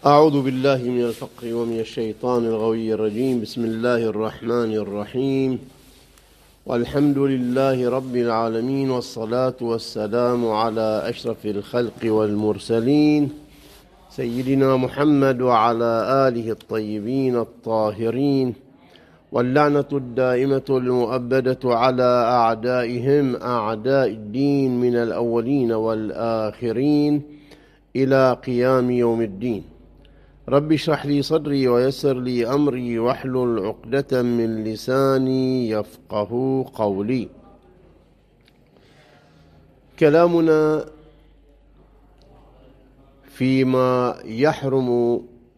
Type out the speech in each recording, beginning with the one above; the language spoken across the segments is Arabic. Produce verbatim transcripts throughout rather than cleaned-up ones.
أعوذ بالله من الفقر ومن الشيطان الغوي الرجيم. بسم الله الرحمن الرحيم، والحمد لله رب العالمين، والصلاة والسلام على أشرف الخلق والمرسلين سيدنا محمد وعلى آله الطيبين الطاهرين، واللعنة الدائمة المؤبدة على أعدائهم أعداء الدين من الأولين والآخرين إلى قيام يوم الدين. رب اشرح لي صدري ويسر لي أمري واحلل عقدة من لساني يفقه قولي. كلامنا فيما يحرم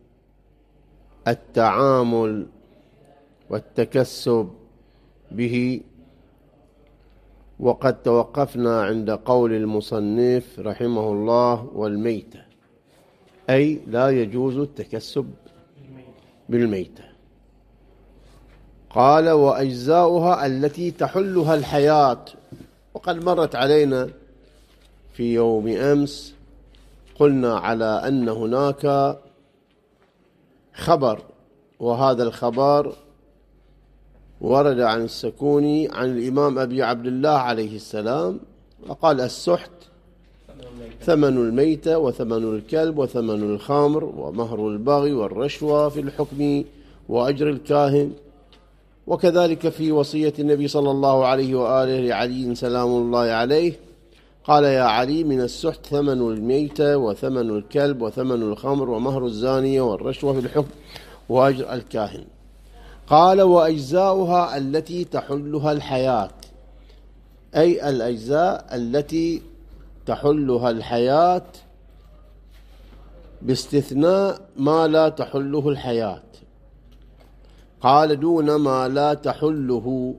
التعامل والتكسب به، وقد توقفنا عند قول المصنف رحمه الله: والميتة، أي لا يجوز التكسب بالميتة. قال: وأجزاؤها التي تحلها الحياة. وقد مرت علينا في يوم أمس قلنا على أن هناك خبر، وهذا الخبر ورد عن السكوني عن الإمام أبي عبد الله عليه السلام، وقال: السحت ثمن الميتة وثمن الكلب وثمن الخمر ومهر البغي والرشوة في الحكم وأجر الكاهن. وكذلك في وصية النبي صلى الله عليه وآله لعلي سلام الله عليه، قال: يا علي، من السحت ثمن الميتة وثمن الكلب وثمن الخمر ومهر الزانية والرشوة في الحكم وأجر الكاهن. قال: وأجزاؤها التي تحلها الحياة، أي الأجزاء التي تحلها الحياة باستثناء ما لا تحله الحياة. قال: دون ما لا تحله،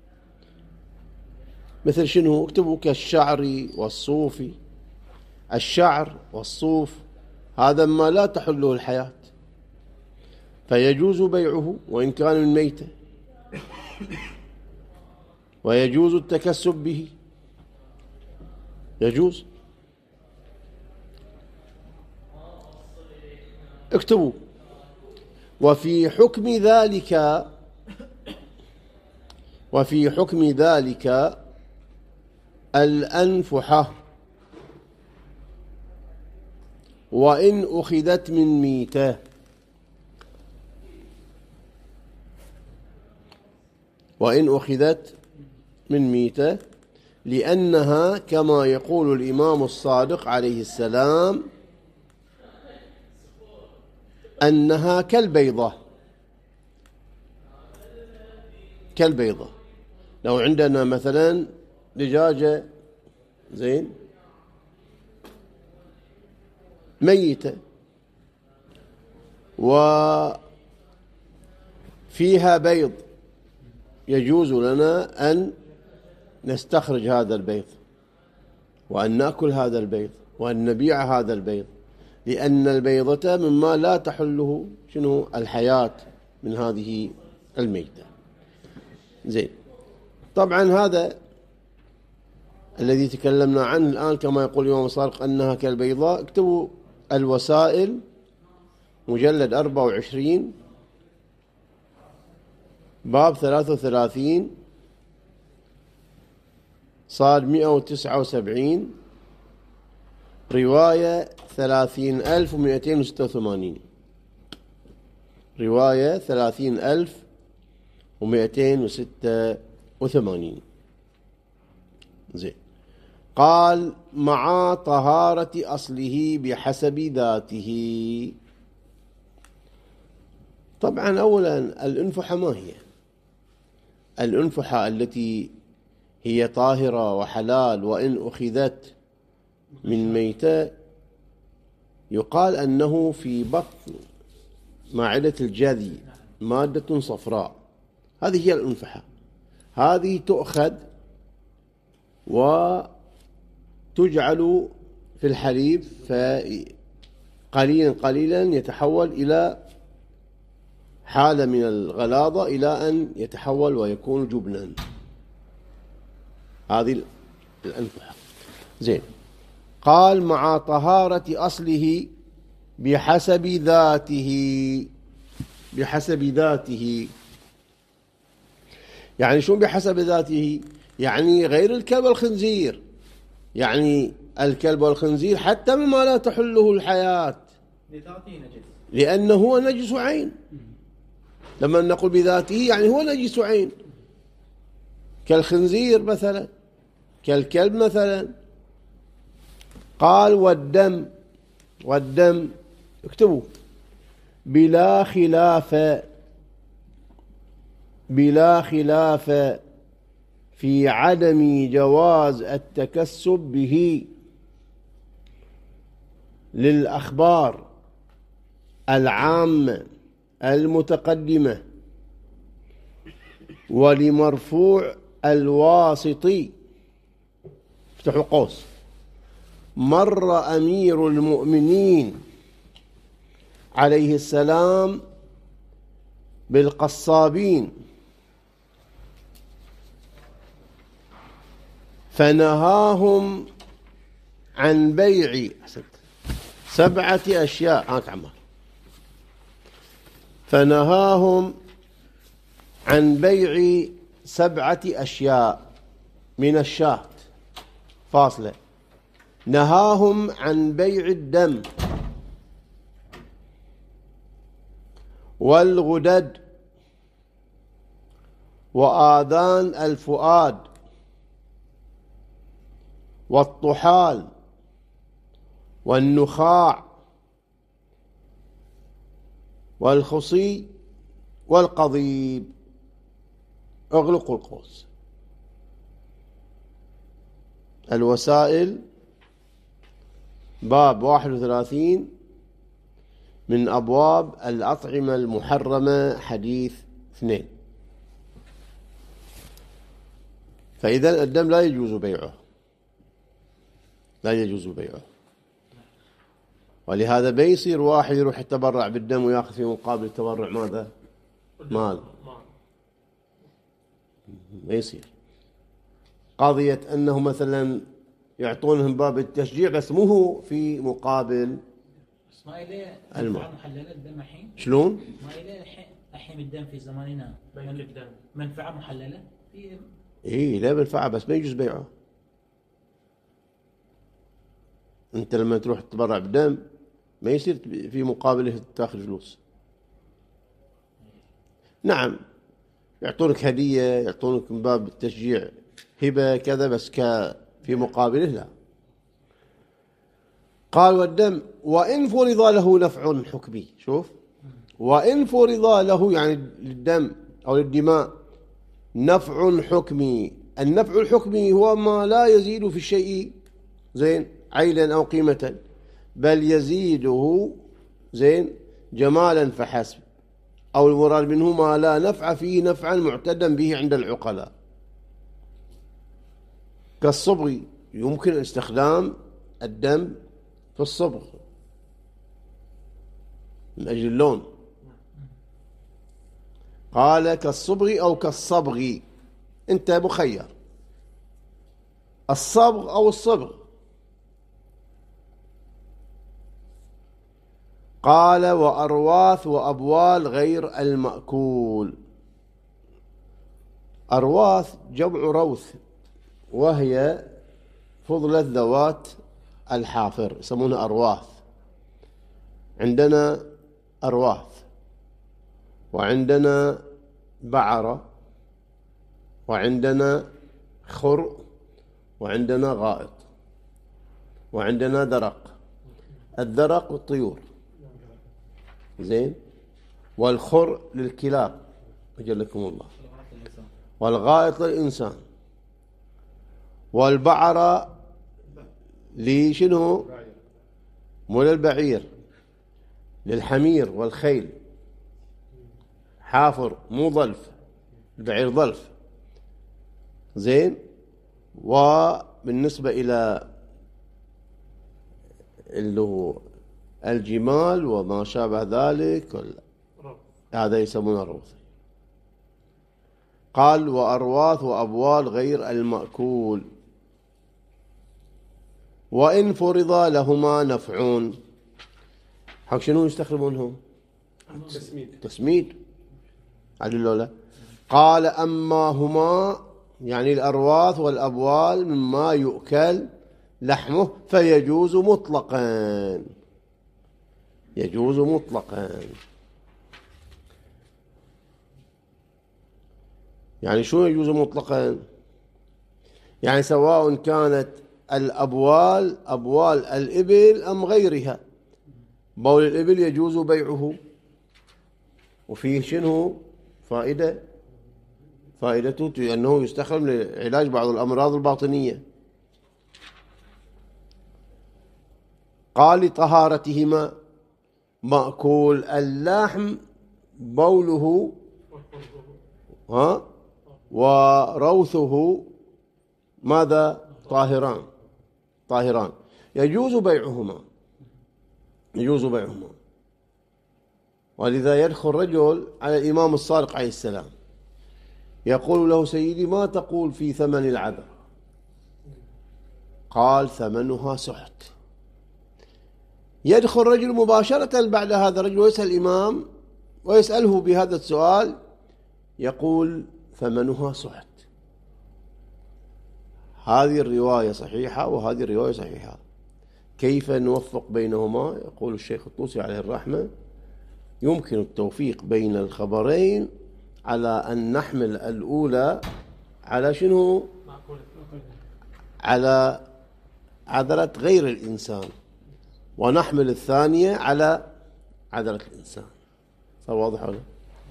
مثل شنو؟ اكتبوا: كالشعر والصوف. الشعر والصوف هذا ما لا تحله الحياة، فيجوز بيعه وإن كان من ميتة، ويجوز التكسب به، يجوز. اكتبوا: وفي حكم ذلك وفي حكم ذلك الأنفحة وإن أخذت من ميتة. وإن أخذت من ميتة، لأنها كما يقول الإمام الصادق عليه السلام أنها كالبيضة. كالبيضة. لو عندنا مثلا دجاجة زين ميتة وفيها بيض، يجوز لنا أن نستخرج هذا البيض وأن نأكل هذا البيض وأن نبيع هذا البيض، لأن البيضة مما لا تحله شنو الحياة من هذه الميتة. زين. طبعا هذا الذي تكلمنا عنه الآن كما يقول الإمام الصادق أنها كالبيضاء. اكتبوا: الوسائل مجلد أربعة وعشرين باب ثلاثة وثلاثين صاد مئة وتسعة وسبعين رواية ثلاثين ألف ومئتين وستة وثمانين. رواية ثلاثين ألف ومئتين وستة وثمانين. زين. قال: مع طهارة أصله بحسب ذاته. طبعا أولا الأنفحة ما هي؟ الأنفحة التي هي طاهرة وحلال وإن أخذت من ميتة، يقال أنه في بطن معدة الجذي مادة صفراء، هذه هي الأنفحة. هذه تؤخذ وتجعل في الحليب، فقليلا قليلا يتحول إلى حالة من الغلاظة إلى أن يتحول ويكون جبنا. هذه الأنفحة. زين. قال: مع طهارة أصله بحسب ذاته. بحسب ذاته يعني شو بحسب ذاته؟ يعني غير الكلب والخنزير، يعني الكلب والخنزير حتى مما لا تحله الحياة لذاته نجس، لأنه هو نجس عين. لما نقول بذاته يعني هو نجس عين، كالخنزير مثلا، كالكلب مثلا. قال والدم، والدم اكتبوا بلا خلاف، بلا خلاف في عدم جواز التكسب به للأخبار العامة المتقدمة ولمرفوع الواسطي. افتحوا قوس: مر أمير المؤمنين عليه السلام بالقصابين فنهاهم عن بيع سبعة أشياء. هاك عمار. فنهاهم عن بيع سبعة أشياء من الشاة، فاصلة. نهاهم عن بيع الدم والغدد وآذان الفؤاد والطحال والنخاع والخصي والقضيب. اغلقوا القوس. الوسائل باب واحد وثلاثين من أبواب الأطعمة المحرمة، حديث اثنين. فإذا الدم لا يجوز بيعه، لا يجوز بيعه. ولهذا بيصير واحد يروح يتبرع بالدم ويأخذ في مقابل التبرع ماذا؟ مال. ما يصير. قضية أنه مثلا يعطونهم باب التشجيع بس مو هو في مقابل المال. محللة الدم الحين شلون؟ ما إليه الحين الدم في زماننا بين الدم منفعة محللة في إيه لا منفعة بس ما يجوز بيعه. أنت لما تروح تتبرع بدم ما يصير في مقابله تاخذ فلوس. نعم يعطونك هدية، يعطونك من باب التشجيع هبة كذا، بس ك في مقابله لا. قال والدم وإن فرض له نفع حكمي. شوف، وإن فرض له يعني للدم أو للدماء نفع حكمي. النفع الحكمي هو ما لا يزيد في الشيء زين عيلا أو قيمة، بل يزيده زين جمالا فحسب، أو المراد منه ما لا نفع فيه نفعا معتدا به عند العقلاء، كالصبغ. يمكن استخدام الدم في الصبغ من أجل اللون. قال كالصبغ أو كالصبغ، أنت مخير الصبغ أو الصبغ. قال وأرواث وأبوال غير المأكول. أرواث جمع روث، وهي فضلة ذوات الحافر، يسمونها أرواث. عندنا أرواث، وعندنا بعرة، وعندنا خر، وعندنا غائط، وعندنا درق. الدرق الطيور زين، والخر للكلاب أجلكم الله، والغائط للإنسان، والبعرة لشنو؟ مو للبعير، للحمير والخيل. حافر مو ظلف، البعير ظلف زين. وبالنسبة إلى اللي هو الجمال وما شابه ذلك هذا يسمونه روث. قال وأرواث وأبوال غير المأكول. وإن فرض لهما نفعون، حق شنو يستخدمونهم؟ تسميد. تسميد عدل لا. قال أما هما يعني الأرواث والأبوال مما يؤكل لحمه فيجوز مطلقا، يجوز مطلقا. يعني شو يجوز مطلقا؟ يعني سواء كانت الأبوال أبوال الإبل أم غيرها. بول الإبل يجوز بيعه، وفيه شنو فائدة، فائدته أنه يستخدم لعلاج بعض الأمراض الباطنية. قال لطهارتهما مأكول اللحم بوله ها وروثه ماذا؟ طاهران، طاهران يجوز بيعهما، يجوز بيعهما. ولذا يدخل رجل على الإمام الصادق عليه السلام يقول له: سيدي ما تقول في ثمن العذراء؟ قال: ثمنها سحت. يدخل رجل مباشرة بعد هذا الرجل ويسأل الإمام ويسأله بهذا السؤال، يقول: ثمنها سحت. هذه الرواية صحيحة وهذه الرواية صحيحة، كيف نوفق بينهما؟ يقول الشيخ الطوسي عليه الرحمة: يمكن التوفيق بين الخبرين على أن نحمل الأولى على شنو؟ على عذرة غير الإنسان، ونحمل الثانية على عذرة الإنسان. صار واضح ولا؟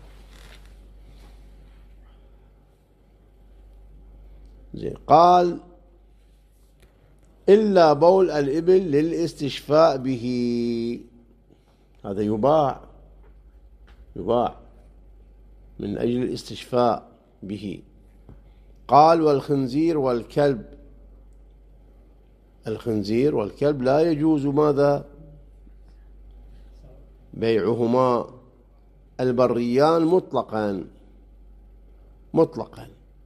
زين. قال: إلا بول الإبل للاستشفاء به، هذا يباع، يباع من أجل الاستشفاء به. قال: والخنزير والكلب، الخنزير والكلب لا يجوز ماذا؟ بيعهما. البريان مطلقا، مطلقا.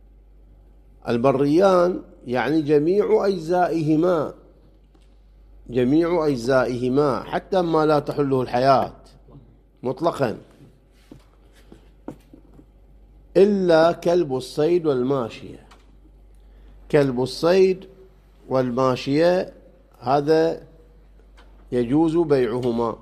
البريان يعني جميع أجزائهما، جميع أجزائهما حتى ما لا تحله الحياة مطلقا، إلا كلب الصيد والماشية. كلب الصيد والماشية هذا يجوز بيعهما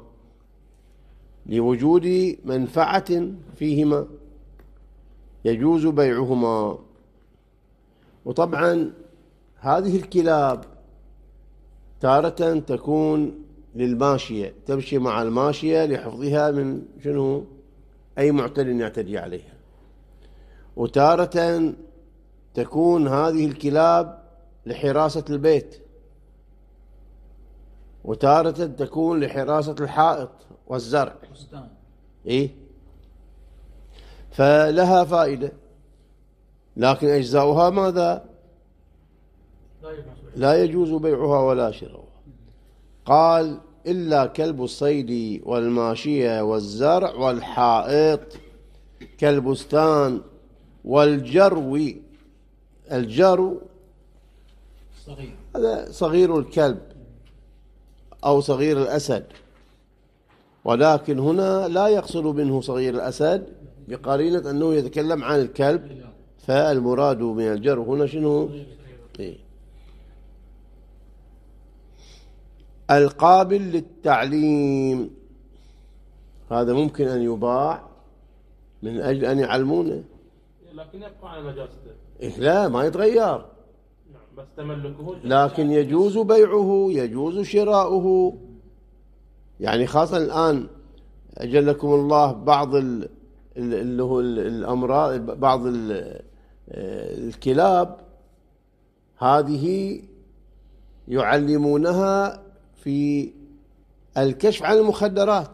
لوجود منفعة فيهما، يجوز بيعهما. وطبعا هذه الكلاب تارة تكون للماشية، تمشي مع الماشية لحفظها من شنو؟ أي معتد يعتدي عليها. وتارة تكون هذه الكلاب لحراسة البيت، وتارة تكون لحراسة الحائط والزرع. إيه؟ فلها فائدة، لكن أجزاؤها ماذا؟ لا يجوز بيعها ولا شراؤها. قال: إلا كلب الصيد والماشية والزرع والحائط كالبستان والجرو. الجرو صغير، هذا صغير الكلب أو صغير الأسد، ولكن هنا لا يقصد منه صغير الأسد بقرينة أنه يتكلم عن الكلب، فالمراد من الجرو هنا شنو؟ إيه؟ القابل للتعليم، هذا ممكن أن يباع من أجل أن يعلمونه، لكن يبقى على نجاسته. إيه لا ما يتغير. نعم، بس تملكه. لكن يجوز بيعه، يجوز شراؤه. يعني خاصة الآن أجلكم الله بعض اللي هو الأمراض، بعض الكلاب هذه يعلمونها في الكشف عن المخدرات،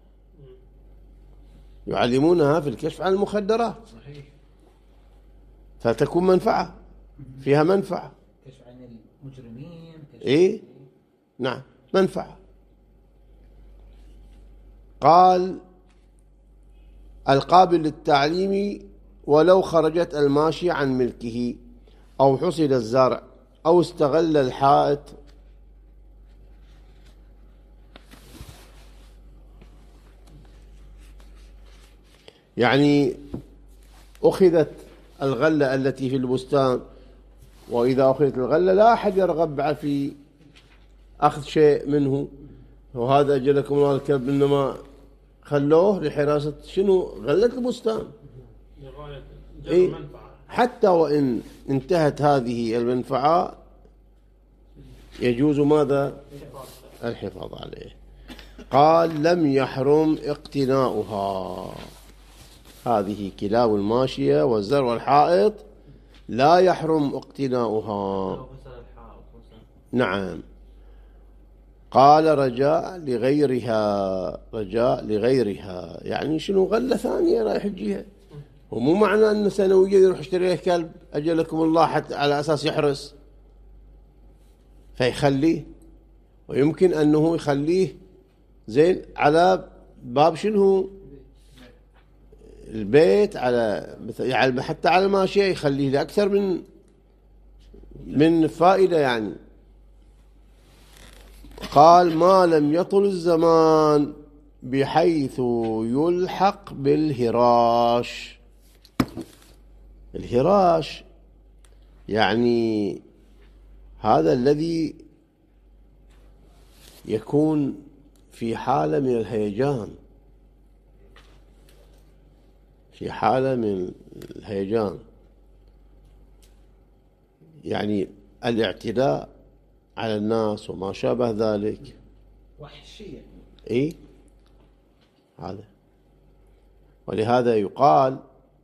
يعلمونها في الكشف عن المخدرات. صحيح. فتكون منفعة، فيها منفعة. كشف عن المجرمين، كشف إيه؟ نعم، منفعة. قال: القابل للتعليم ولو خرجت الماشي عن ملكه أو حصد الزرع أو استغل الحائط يعني أخذت الغلة التي في البستان، وإذا أخذت الغلة لا أحد يرغب بعد في أخذ شيء منه، وهذا أجلكم الله الكلب، إنما خلوه لحراسة شنو؟ غلة البستان. لغاية جلب إيه؟ منفعة. حتى وإن انتهت هذه المنفعة يجوز ماذا؟ الحفاظ عليه. قال لم يحرم اقتناؤها. هذه كلاب الماشية والزرع والحائط لا يحرم اقتناؤها. نعم. قال رجاء لغيرها، رجاء لغيرها يعني شنو؟ غلة ثانية رايح يجيها، ومو معنى أن سنويا يروح يشتري له كلب أجلكم الله حتى على أساس يحرس فيخليه، ويمكن أنه يخليه زين على باب شنو؟ البيت، على يعني حتى على الماشية يخليه لأكثر من من فائدة يعني. قال ما لم يطل الزمان بحيث يلحق بالهراش. الهراش يعني هذا الذي يكون في حالة من الهيجان، في حالة من الهيجان يعني الاعتداء على الناس وما شابه ذلك. وحشية. إيه هذا. ولهذا يقال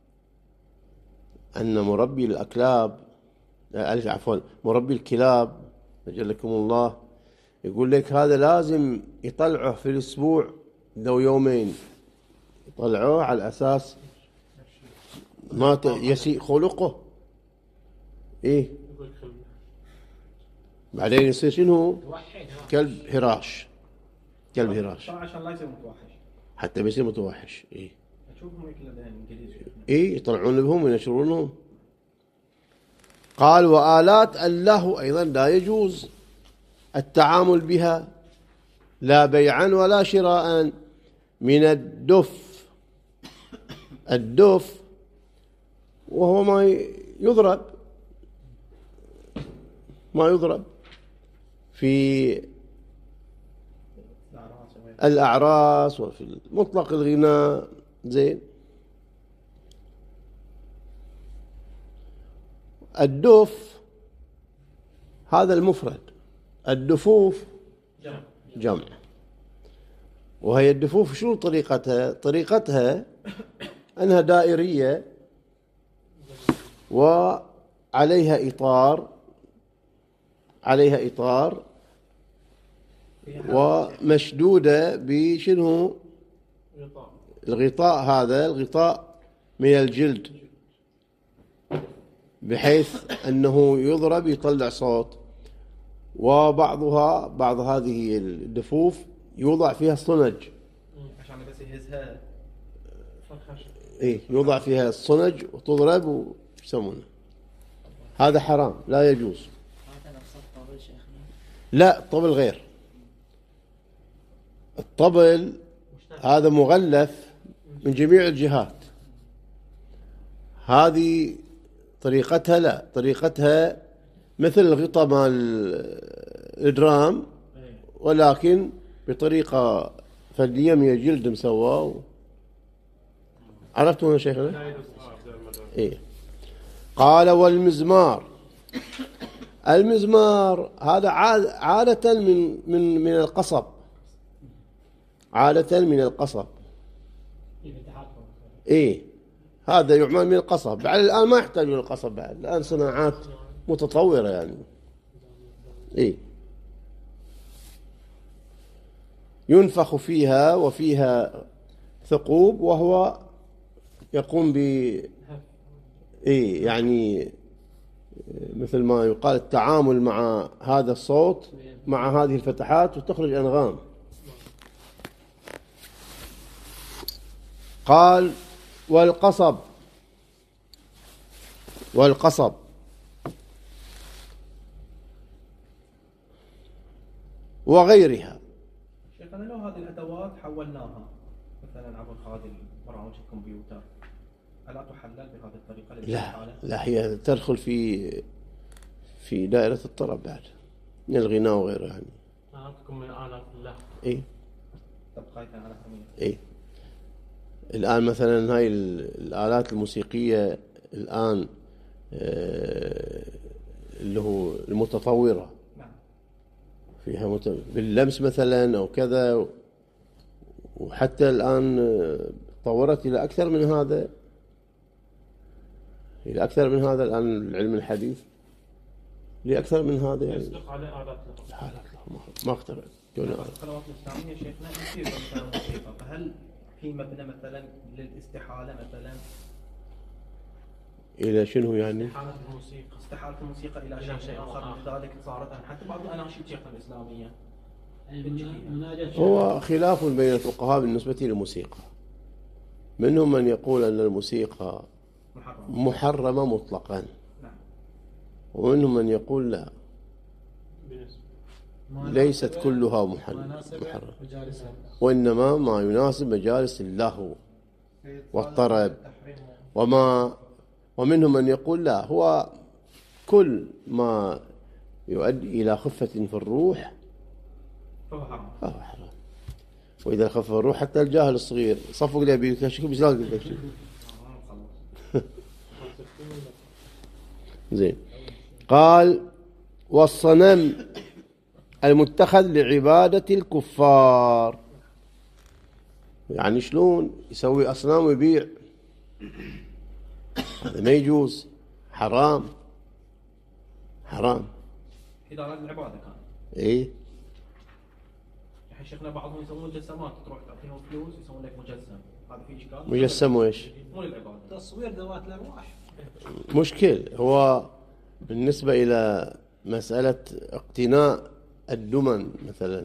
أن مربي الأكلاب عفوا مربي الكلاب أجلكم الله يقول لك هذا لازم يطلعه في الأسبوع لو يومين، يطلعوه على أساس ما يسيء خلقه. إيه بعدين يصير شنو؟ كلب هراش، كلب هراش عشان لا يصير متوحش، حتى بيصير متوحش. إيه اشوفهم ياكلون انجليزي. إيه يطلعون بهم وينشرونهم. قال وآلات اللهو أيضا لا يجوز التعامل بها، لا بيعا ولا شراء. من الدف، الدف وهو ما يضرب، ما يضرب في الأعراس وفي مطلق الغناء. زين. الدف هذا المفرد، الدفوف جمع. وهي الدفوف شو طريقتها؟ طريقتها أنها دائرية وعليها إطار، عليها إطار ومشدودة بشنو؟ الغطاء. هذا الغطاء من الجلد بحيث أنه يضرب يطلع صوت. وبعضها بعض هذه الدفوف يوضع فيها الصنج عشان بس يهزها. إيه يوضع فيها الصنج وتضرب ويسمونه. هذا حرام لا يجوز. لا الطبل غير. الطبل هذا مغلف من جميع الجهات. هذه طريقتها لا، طريقتها مثل الغطاء مال الدرام ولكن بطريقة فردية من الجلد مسواه. عرفتوا يا شيخنا؟ إيه. قال والمزمار. المزمار هذا عادة من من من القصب، عادة من القصب. إيه هذا يعمل من القصب. بعد الآن ما يحتاجون القصب، بعد الآن صناعات متطورة يعني. إيه ينفخ فيها وفيها ثقوب وهو يقوم ب إيه يعني مثل ما يقال التعامل مع هذا الصوت مع هذه الفتحات وتخرج أنغام. قال والقصب، والقصب وغيرها. شيخنا لو هذه الأدوات حولناها مثلا عبر هذه البرامج الكمبيوتر ألا تحلل بهذه الطريقة؟ لا لا، هي تدخل في في دائرة الطرب بعد من الغناء وغيره يعني. آلاتكم من آلات الله. إيه تبقى على حمية. إيه. الآن مثلا هاي الآلات الموسيقية الآن آه اللي هو المتطورة نعم. فيها مت... باللمس مثلا أو كذا، وحتى الآن تطورت إلى أكثر من هذا، إلى أكثر من هذا الآن العلم الحديث لأكثر من هذا يعني. يصدق عليه آلات له. حالك له ما اخترع دون آلات. القنوات الإسلامية شيخنا كثير مثلا موسيقى، فهل في مبنى مثلا للاستحالة مثلا؟ إلى شنو يعني؟ حالة الموسيقى. استحالة الموسيقى إلى شيء شيء آخر، آخر. لذلك صارت حتى بعض الأناشيد شيخنا الإسلامية. المناجاة هو خلاف بين الفقهاء بالنسبة للموسيقى، منهم من يقول أن الموسيقى محرم. محرمة مطلقا، نعم. ومنهم من يقول لا، ليست كلها محرمة، وإنما ما يناسب مجالس اللهو والطرب. وما ومنهم من يقول لا، هو كل ما يؤدي إلى خفة في الروح فهو حرام. فهو حرام. وإذا خف الروح حتى الجاهل الصغير صفق لي أبيك شكل بس لا قلت لك شيء. زين. قال والصنم المتخذ لعبادة الكفار، يعني شلون يسوي أصنام ويبيع؟ هذا ما يجوز، حرام حرام. إذا أراد العبادة كان. إيه. الحين شيخنا بعضهم يسوون مجسمات، تروح تعطيهم فلوس يسوون لك مجسم، هذا في إشكال؟ مجسم وإيش؟ مو للعبادة. تصوير ذوات الأرواح. مشكل. هو بالنسبة إلى مسألة اقتناء الدمن مثلا،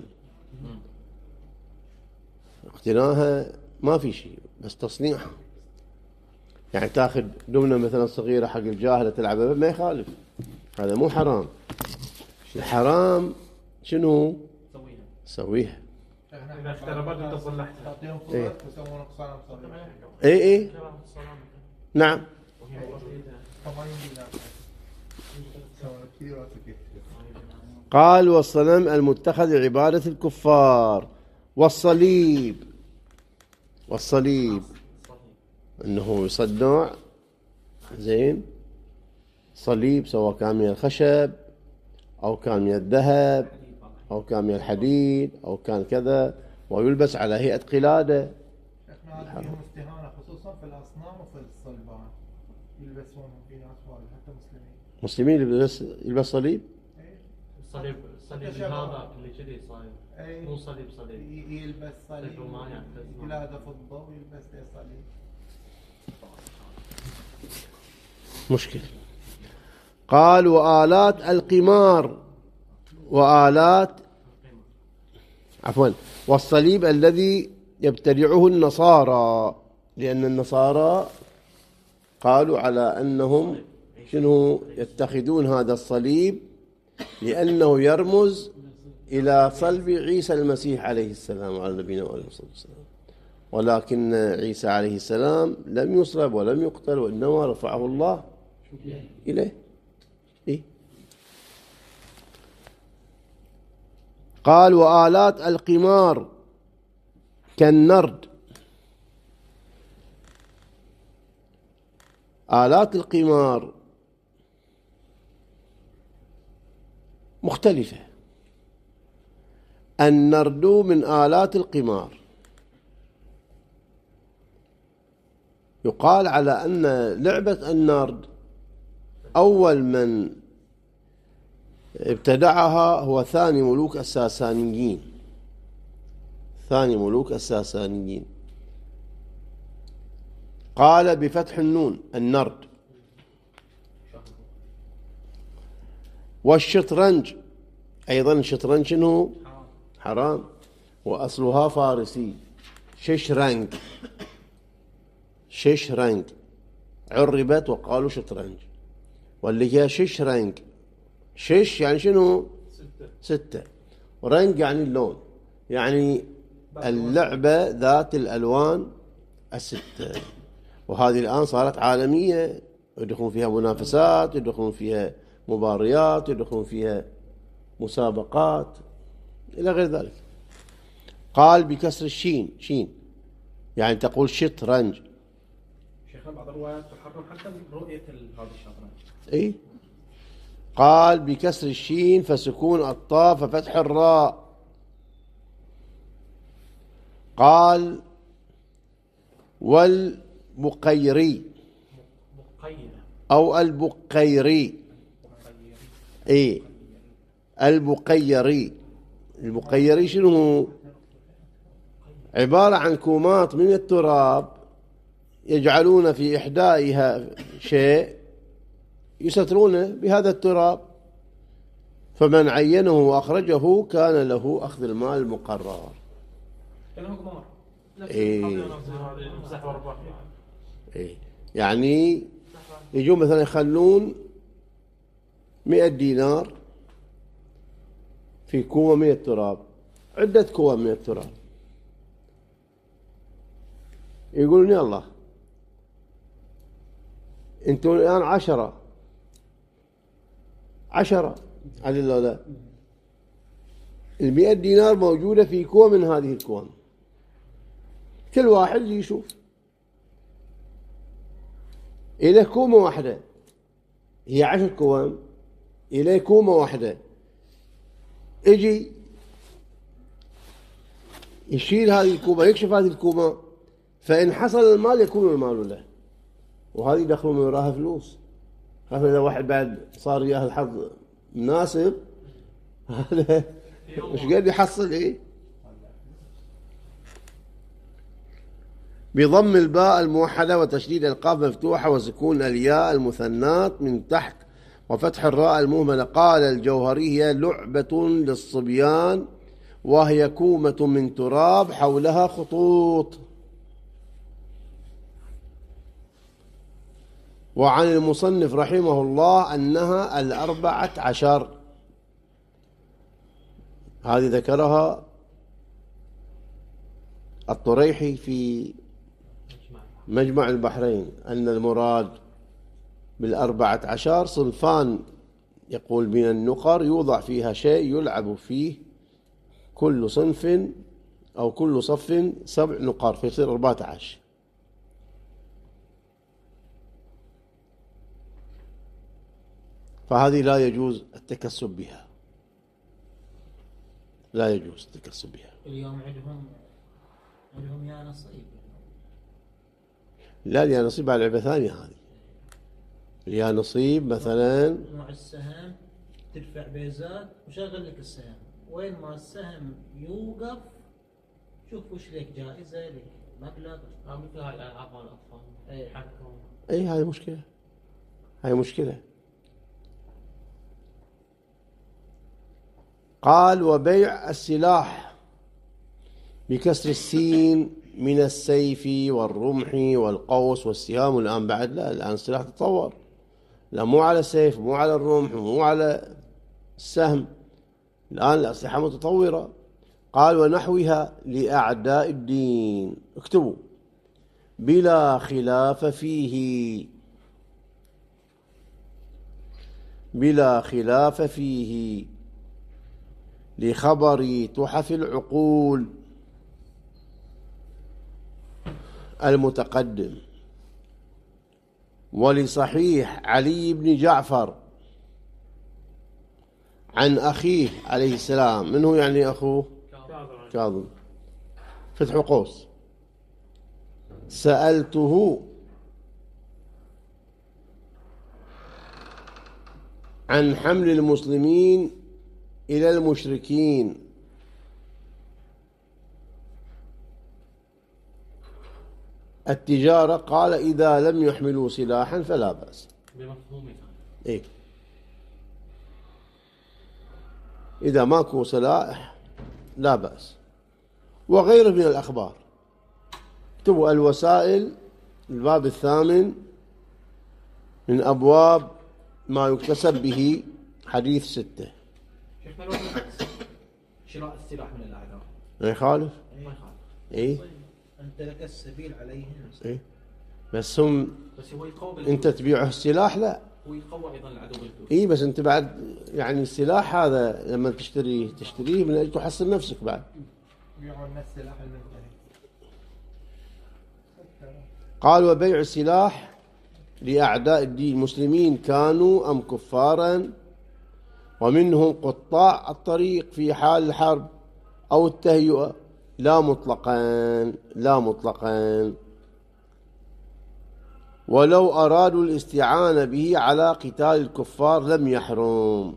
اقتناءها ما في شيء، بس تصنيعها يعني تاخذ دمنة مثلا صغيرة حق الجاهلة تلعبها ما يخالف، هذا مو حرام. الحرام شنو؟ سويها. سويها. إذا اختربت أنت صلحتها. تعطيهم إيه. فلوس ويسوون اقسام صغيرة. اي اي نعم. ثمانين دينار. يسوون كثير وكثير. قال والصنم المتخذ عبادة الكفار، والصليب. والصليب انه يصنع زين صليب، سواء كان من الخشب او كان من الذهب او كان من الحديد او كان كذا، ويلبس على هيئة قلادة. شيخنا هذا فيهم استهانة خصوصا في الأصنام وفي الصلبان، يلبسونهم في ناس وايد حتى مسلمين. مسلمين يلبس يلبس صليب. الصليب الصليب هذا اللي كذي صاير، أي. مو صليب صليب. ي- يلبس صليب صليب روماني يعني. قلادة فضة ويلبس له صليب. مشكلة. قال وآلات القمار، وآلات عفوا والصليب الذي يبتدعه النصارى، لأن النصارى قالوا على أنهم شنو يتخذون هذا الصليب لأنه يرمز إلى صلب عيسى المسيح عليه السلام على نبينا وعليه الصلاة والسلام، ولكن عيسى عليه السلام لم يصلب ولم يقتل، وإنما رفعه الله إليه. إيه؟ قال وآلات القمار كالنرد. آلات القمار مختلفة. النرد من آلات القمار، يقال على أن لعبة النرد أول من ابتدعها هو ثاني ملوك الساسانيين، ثاني ملوك الساسانيين. قال بفتح النون النرد. والشطرنج أيضا، الشطرنج شنو؟ حرام، وأصلها فارسي ششرنج، ششرنج عربت وقالوا شطرنج، واللي هي ششرنج، شش يعني شنو؟ ستة، ستة، ورنج يعني اللون، يعني اللعبة ذات الألوان الستة، وهذه الآن صارت عالمية، يدخلون فيها منافسات، يدخلون فيها مباريات، يدخلون فيها مسابقات إلى غير ذلك. قال بكسر الشين، شين يعني تقول شطرنج. شيخنا بعض الروايات تحرم حتى رؤية هذا الشطرنج. اي قال بكسر الشين فسكون الطاء ففتح الراء. قال والبقيري أو البقيري. اي البقيري. البقيري شنو هو؟ عبارة عن كومات من التراب يجعلون في إحدائها شيء يسترونه بهذا التراب، فمن عينه وأخرجه كان له أخذ المال المقرر. إيه. إيه. يعني يجون مثلا يخلون مئة دينار في كومة من التراب، عدة كوم من التراب، يقولون يلا انتوا الآن عشرة عشرة على لا المئة دينار موجودة في كوم من هذه الكوم، كل واحد يشوف إليه كومة واحدة، هي عشر كوم إليه كومة واحدة، يجي يشيل هذه الكومة، يكشف هذه الكومة، فإن حصل المال يكون المال له، وهذه يدخلوا من وراها فلوس. خاصة إذا واحد بعد صار ياه الحظ مناسب، هذا مش قد يحصل إيه. بضم الباء الموحدة وتشديد القاف مفتوحة وسكون الياء المثنات من تحت وفتح الراء المهملة. قال الجوهري هي لعبة للصبيان وهي كومة من تراب حولها خطوط. وعن المصنف رحمه الله أنها الأربعة عشر، هذه ذكرها الطريحي في مجمع البحرين، أن المراد بالأربعة عشر صنفان، يقول من النقر يوضع فيها شيء يلعب فيه، كل صنف أو كل صف سبع نقر فيصير أربعة عشر. فهذه لا يجوز التكسب بها، لا يجوز التكسب بها. اليوم عندهم عندهم يا نصيب. لا، يا نصيب على لعبة ثانية هذه. يا نصيب مثلا نوع السهم تدفع بيزات وشغل لك السهم، وين ما السهم يوقف شوف وش لك جائزة لك مبلغ. اه مثل هاي الألعاب مال الأطفال. اي حقهم. اي هاي مشكلة، هاي مشكلة. قال وبيع السلاح بكسر السين من السيف والرمح والقوس والسهام. الآن بعد لا، الآن السلاح تطور، لا مو على السيف، مو على الرمح، مو على السهم، الآن الأسلحة متطورة. قال ونحوها لأعداء الدين، اكتبوا بلا خلاف فيه، بلا خلاف فيه لخبر تحف العقول المتقدم، ولصحيح علي بن جعفر عن أخيه عليه السلام. من هو يعني أخوه؟ كاظم. فتح قوس. سألته عن حمل المسلمين إلى المشركين، التجارة، قال إذا لم يحملوا سلاحا فلا بأس. بمفهومه. إيه، إذا ماكو سلاح لا بأس. وغيره من الأخبار. اكتبوا الوسائل الباب الثامن من أبواب ما يكتسب به حديث ستة. شيخنا الوقت شراء السلاح من الأعداء ما يخالف. ما يخالف. إيه أنت لك السبيل عليهم. إيه بس هم بس هو يقوى بالفلوس. أنت تبيعه السلاح لا. هو يقوى أيضا العدو بالفلوس. إيه بس أنت بعد يعني السلاح هذا لما تشتريه تشتريه من أجل تحصن نفسك بعد. يبيعوا الناس سلاح المنتهي. قال وبيع السلاح لأعداء الدين المسلمين كانوا أم كفارا ومنهم قطاع الطريق في حال الحرب أو التهيئة لا مطلقا لا مطلقا ولو أرادوا الاستعانة به على قتال الكفار لم يحرم.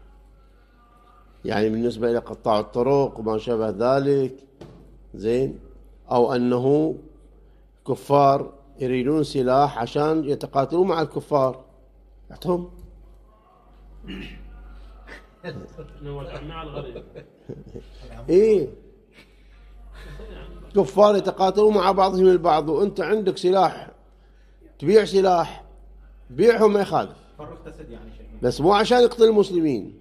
يعني بالنسبة إلى قطاع الطرق وما شابه ذلك زين أو أنه كفار يريدون سلاح عشان يتقاتلون مع الكفار اعطهم. نوزعنا على الغريب. ايه كفار يتقاتلون مع بعضهم البعض وانت عندك سلاح تبيع سلاح بيعهم ما يخالف فرق تسد يعني شيء. بس مو عشان يقتل المسلمين.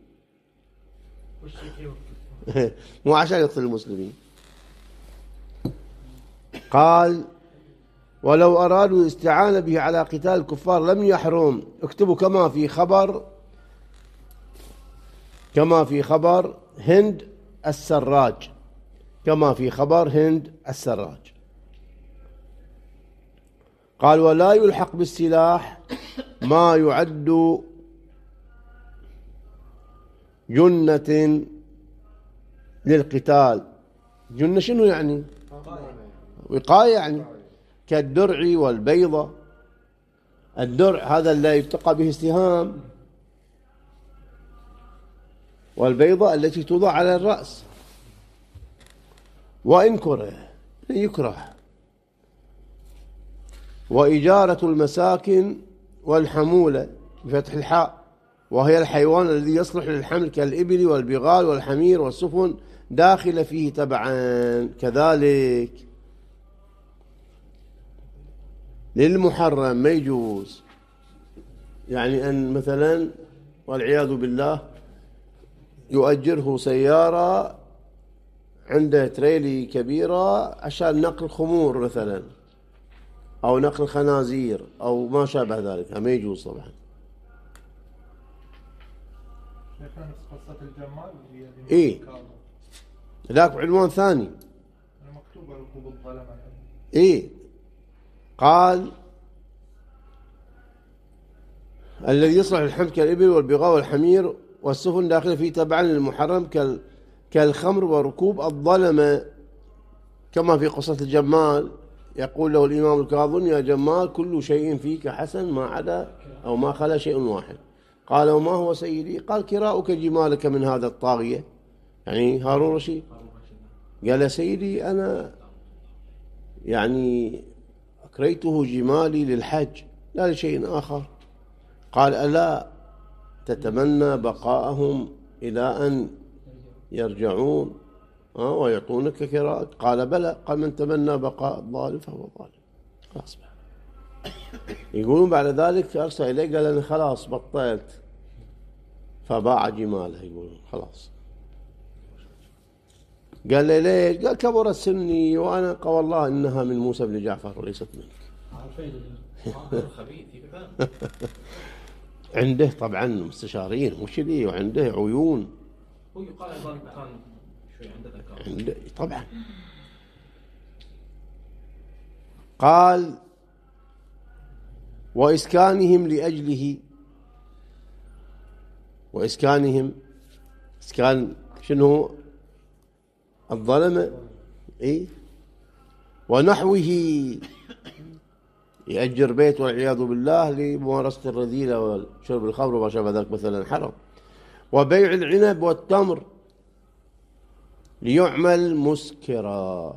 مو عشان يقتل المسلمين. قال ولو أرادوا الاستعانة به على قتال الكفار لم يحرم. اكتبوا كما في خبر كما في خبر هند السراج كما في خبر هند السراج. قال ولا يلحق بالسلاح ما يعد جنة للقتال. جنة شنو يعني؟ وقاية يعني كالدرع والبيضة. الدرع هذا اللي يتقى به السهام والبيضة التي توضع على الرأس. وإن كره يكره. وإجارة المساكن والحمولة بفتح الحاء وهي الحيوان الذي يصلح للحمل كالإبل والبغال والحمير والسفن داخل فيه تبعا. كذلك للمحرم ما يجوز يعني أن مثلا والعياذ بالله يؤجره سيارة عنده تريلي كبيرة عشان نقل خمور مثلا أو نقل خنازير أو ما شابه ذلك ما يجوز طبعا. شيخنا نفس قصة الجمال هي إيه ذاك عنوان ثاني مكتوبة ركوب الظلمة. إيه قال الذي يصلح للحمل كالإبل والبغاء والحمير والسفن داخل فيه تبعا للمحرم كالخمر وركوب الظلمة كما في قصة الجمال. يقول له الإمام الكاظم يا جمال كل شيء فيك حسن ما عدا أو ما خلا شيء واحد. قال وما هو سيدي؟ قال كراؤك جمالك من هذا الطاغية يعني هارون رشيد. قال سيدي أنا يعني أكريته جمالي للحج لا لشيء آخر. قال ألا تتمنى بقاءهم إلى أن يرجعون أه ويعطونك كراء؟ قال بلى. قال من تمنى بقاء الظالم فهو ظالم. خلاص بقى. يقولون بعد ذلك أرسل إليه قال أنا خلاص بطلت فباع جماله. يقولون خلاص. قال لي ليش؟ قال كبرت سني وأنا قال والله إنها من موسى بن جعفر وليست منك. خبيث عنده طبعا مستشارين مش لي وعنده عيون. هو يقال أيضا كان شوي عنده ذكاء. عنده طبعا. قال وإسكانهم لأجله وإسكانهم إسكان شنو الظلمة إيه ونحوه يأجر بيت والعياذ بالله لممارسة الرذيلة وشرب الخمر وما شابه ذلك مثلا حرام. وبيع العنب والتمر ليعمل مسكرا.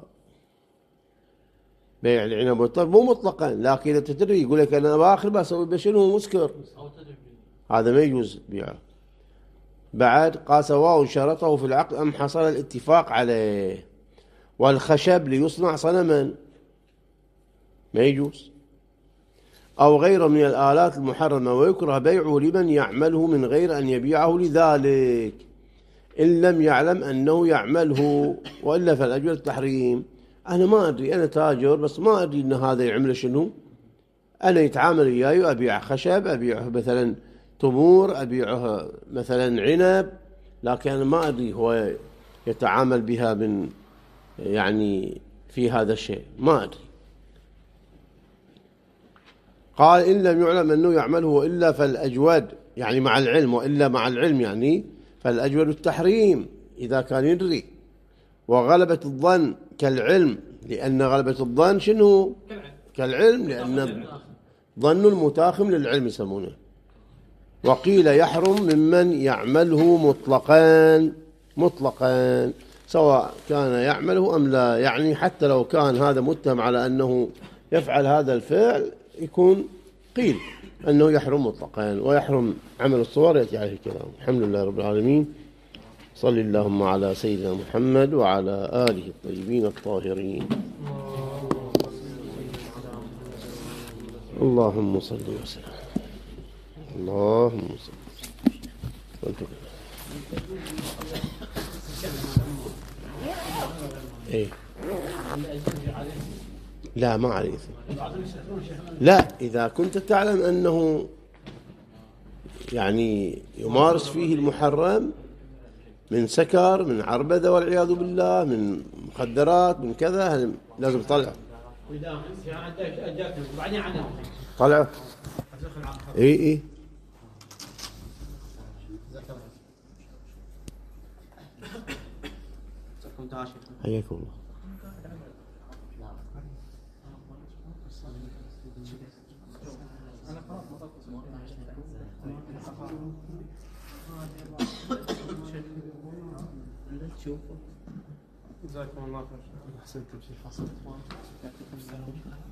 بيع العنب والتمر مو مطلقا لكن إذا تدري يقول لك أنا بآخر بسوي بشنو مسكر هذا ما يجوز بيعه. بعد قال سواء شرطه في العقد أم حصل الاتفاق عليه. والخشب ليصنع صنما ما يجوز أو غيره من الآلات المحرمة ويكره بيعه لمن يعمله من غير أن يبيعه لذلك إن لم يعلم أنه يعمله، وإلا فالأجوبة التحريم. أنا ما أدري، أنا تاجر بس ما أدري أن هذا يعمل شنو. أنا يتعامل وياي وأبيع خشب، أبيعه مثلا تمور، أبيعه مثلا عنب، لكن أنا ما أدري هو يتعامل بها من يعني في هذا الشيء، ما أدري. قال إن لم يعلم أنه يعمله إلا فالأجود، يعني مع العلم، وإلا مع العلم يعني فالأجود التحريم إذا كان يدري. وغلبة الظن كالعلم، لأن غلبة الظن شنو؟ كالعلم، لأن ظن المتاخم للعلم يسمونه. وقيل يحرم ممن يعمله مطلقان، مطلقان سواء كان يعمله أم لا، يعني حتى لو كان هذا متهم على أنه يفعل هذا الفعل يكون قيل أنه يحرم مطلقان. ويحرم عمل الصور يأتي عليه الكلام. الحمد لله رب العالمين، صلى اللهم على سيدنا محمد وعلى آله الطيبين الطاهرين. اللهم صل وسلم. اللهم صل. ايه لا ما عليه. لا، إذا كنت تعلم أنه يعني يمارس فيه المحرم من سكر، من عربدة والعياذ بالله، من مخدرات، من كذا، لازم تطلعه. طلعه. اي اي حياكم الله. جزاكم الله خير. احسنتم شيخ.